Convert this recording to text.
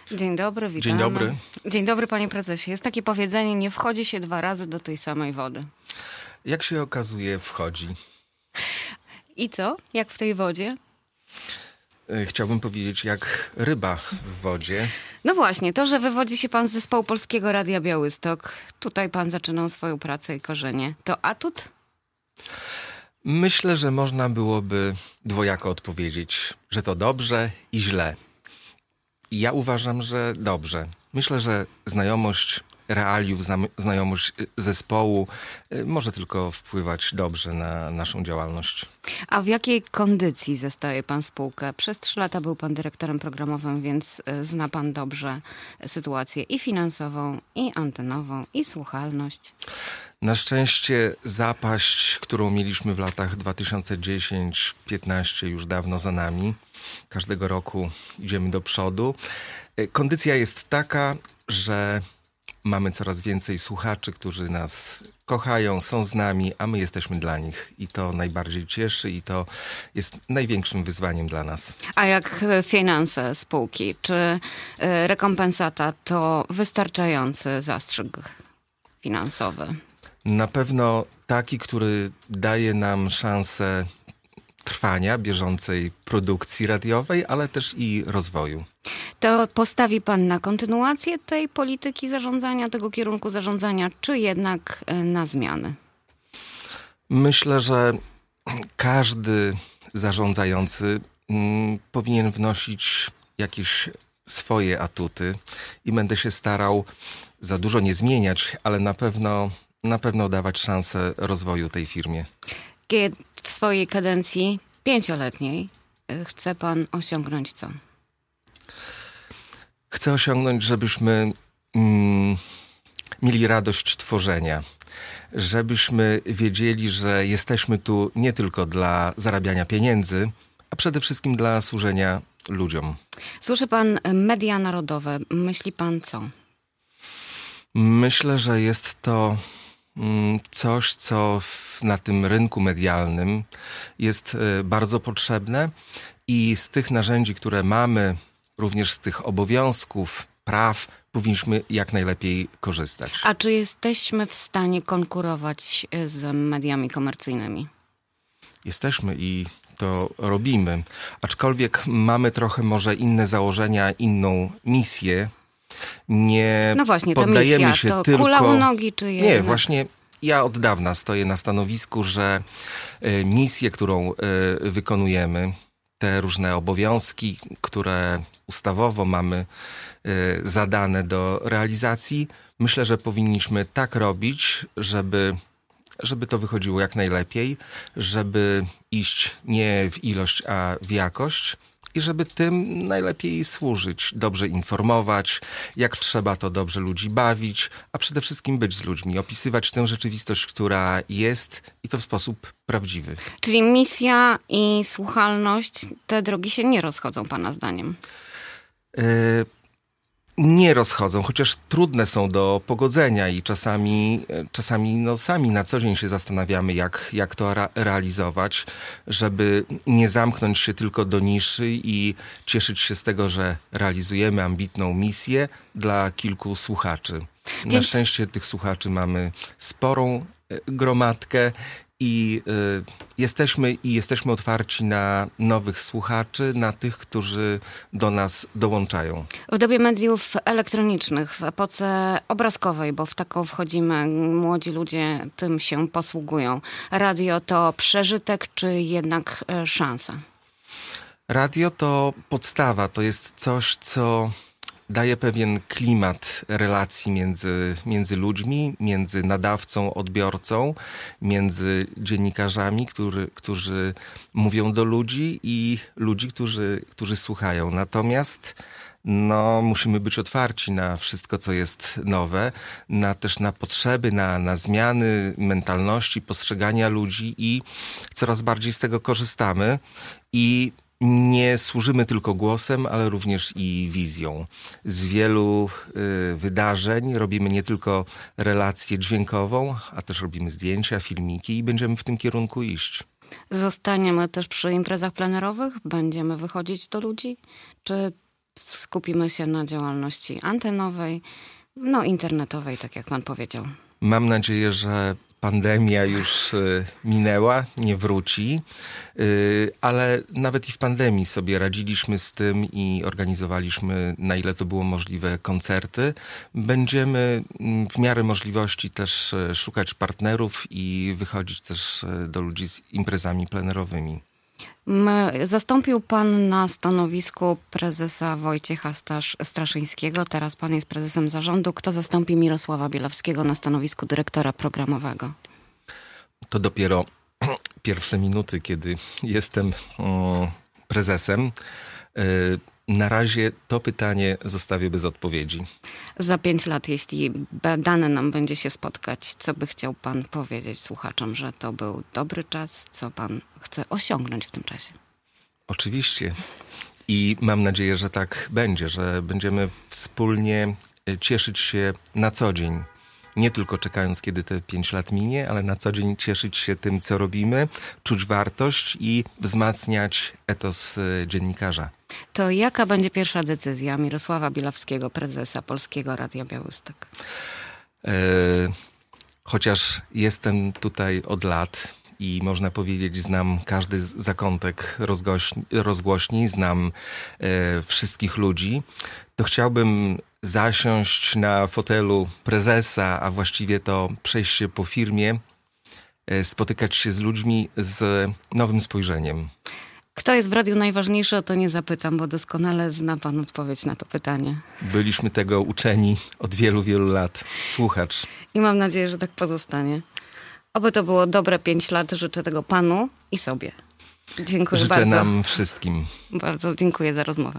Dzień dobry, witamy. Dzień dobry. Dzień dobry, panie prezesie. Jest takie powiedzenie, nie wchodzi się 2 razy do tej samej wody. Jak się okazuje, wchodzi. I co? Jak w tej wodzie? Chciałbym powiedzieć, jak ryba w wodzie. No właśnie, to, że wywodzi się pan z zespołu Polskiego Radia Białystok, tutaj pan zaczynał swoją pracę i korzenie. To atut? Myślę, że można byłoby dwojako odpowiedzieć, że to dobrze i źle. Ja uważam, że dobrze. Myślę, że znajomość realiów, znajomość zespołu może tylko wpływać dobrze na naszą działalność. A w jakiej kondycji zostaje pan spółkę? Przez 3 lata był pan dyrektorem programowym, więc zna pan dobrze sytuację i finansową, i antenową, i słuchalność. Na szczęście zapaść, którą mieliśmy w latach 2010-15 już dawno za nami. Każdego roku idziemy do przodu. Kondycja jest taka, że mamy coraz więcej słuchaczy, którzy nas kochają, są z nami, a my jesteśmy dla nich. I to najbardziej cieszy i to jest największym wyzwaniem dla nas. A jak finanse spółki? Czy rekompensata to wystarczający zastrzyk finansowy? Na pewno taki, który daje nam szansę trwania, bieżącej produkcji radiowej, ale też i rozwoju. To postawi pan na kontynuację tej polityki zarządzania, tego kierunku zarządzania, czy jednak na zmiany? Myślę, że każdy zarządzający powinien wnosić jakieś swoje atuty i będę się starał za dużo nie zmieniać, ale na pewno dawać szansę rozwoju tej firmie. W swojej kadencji 5-letniej chce pan osiągnąć co? Chcę osiągnąć, żebyśmy mieli radość tworzenia. Żebyśmy wiedzieli, że jesteśmy tu nie tylko dla zarabiania pieniędzy, a przede wszystkim dla służenia ludziom. Słyszy pan media narodowe. Myśli pan co? Myślę, że jest to coś, co na tym rynku medialnym jest bardzo potrzebne i z tych narzędzi, które mamy, również z tych obowiązków, praw, powinniśmy jak najlepiej korzystać. A czy jesteśmy w stanie konkurować z mediami komercyjnymi? Jesteśmy i to robimy, aczkolwiek mamy trochę może inne założenia, inną misję. Nie no właśnie, ta poddajemy misja się to tylko... kula u nogi, czy jednak... Nie, właśnie ja od dawna stoję na stanowisku, że misję, którą wykonujemy, te różne obowiązki, które ustawowo mamy zadane do realizacji, myślę, że powinniśmy tak robić, żeby to wychodziło jak najlepiej, żeby iść nie w ilość, a w jakość i żeby tym najlepiej służyć, dobrze informować, jak trzeba to dobrze ludzi bawić, a przede wszystkim być z ludźmi, opisywać tę rzeczywistość, która jest i to w sposób prawdziwy. Czyli misja i słuchalność, te drogi się nie rozchodzą pana zdaniem? Nie rozchodzą, chociaż trudne są do pogodzenia i czasami sami na co dzień się zastanawiamy, jak to realizować, żeby nie zamknąć się tylko do niszy i cieszyć się z tego, że realizujemy ambitną misję dla kilku słuchaczy. Na szczęście tych słuchaczy mamy sporą gromadkę i jesteśmy otwarci na nowych słuchaczy, na tych, którzy do nas dołączają. W dobie mediów elektronicznych, w epoce obrazkowej, bo w taką wchodzimy, młodzi ludzie tym się posługują. Radio to przeżytek, czy jednak szansa? Radio to podstawa, to jest coś, co daje pewien klimat relacji między ludźmi, między nadawcą, odbiorcą, między dziennikarzami, którzy mówią do ludzi i ludzi, którzy słuchają. Natomiast musimy być otwarci na wszystko, co jest nowe, też na potrzeby, na zmiany mentalności, postrzegania ludzi i coraz bardziej z tego korzystamy i nie służymy tylko głosem, ale również i wizją. Z wielu wydarzeń robimy nie tylko relację dźwiękową, a też robimy zdjęcia, filmiki i będziemy w tym kierunku iść. Zostaniemy też przy imprezach plenerowych? Będziemy wychodzić do ludzi? Czy skupimy się na działalności antenowej, internetowej, tak jak pan powiedział. Mam nadzieję, że pandemia już minęła, nie wróci, ale nawet i w pandemii sobie radziliśmy z tym i organizowaliśmy, na ile to było możliwe, koncerty. Będziemy w miarę możliwości też szukać partnerów i wychodzić też do ludzi z imprezami plenerowymi. Zastąpił pan na stanowisku prezesa Wojciecha Straszyńskiego. Teraz pan jest prezesem zarządu. Kto zastąpi Mirosława Bielawskiego na stanowisku dyrektora programowego? To dopiero pierwsze minuty, kiedy jestem prezesem. Na razie to pytanie zostawię bez odpowiedzi. Za 5 lat, jeśli dane nam będzie się spotkać, co by chciał pan powiedzieć słuchaczom, że to był dobry czas? Co pan chce osiągnąć w tym czasie? Oczywiście. I mam nadzieję, że tak będzie, że będziemy wspólnie cieszyć się na co dzień. Nie tylko czekając, kiedy te 5 lat minie, ale na co dzień cieszyć się tym, co robimy, czuć wartość i wzmacniać etos dziennikarza. To jaka będzie pierwsza decyzja Mirosława Bielawskiego, prezesa Polskiego Radia Białystok? Chociaż jestem tutaj od lat i można powiedzieć, znam każdy zakątek rozgłośni, znam wszystkich ludzi, to chciałbym zasiąść na fotelu prezesa, a właściwie to przejść się po firmie, spotykać się z ludźmi z nowym spojrzeniem. Kto jest w radiu najważniejszy, o to nie zapytam, bo doskonale zna pan odpowiedź na to pytanie. Byliśmy tego uczeni od wielu, wielu lat. Słuchacz. I mam nadzieję, że tak pozostanie. Oby to było dobre 5 lat. Życzę tego panu i sobie. Dziękuję bardzo. Życzę nam wszystkim. Bardzo dziękuję za rozmowę.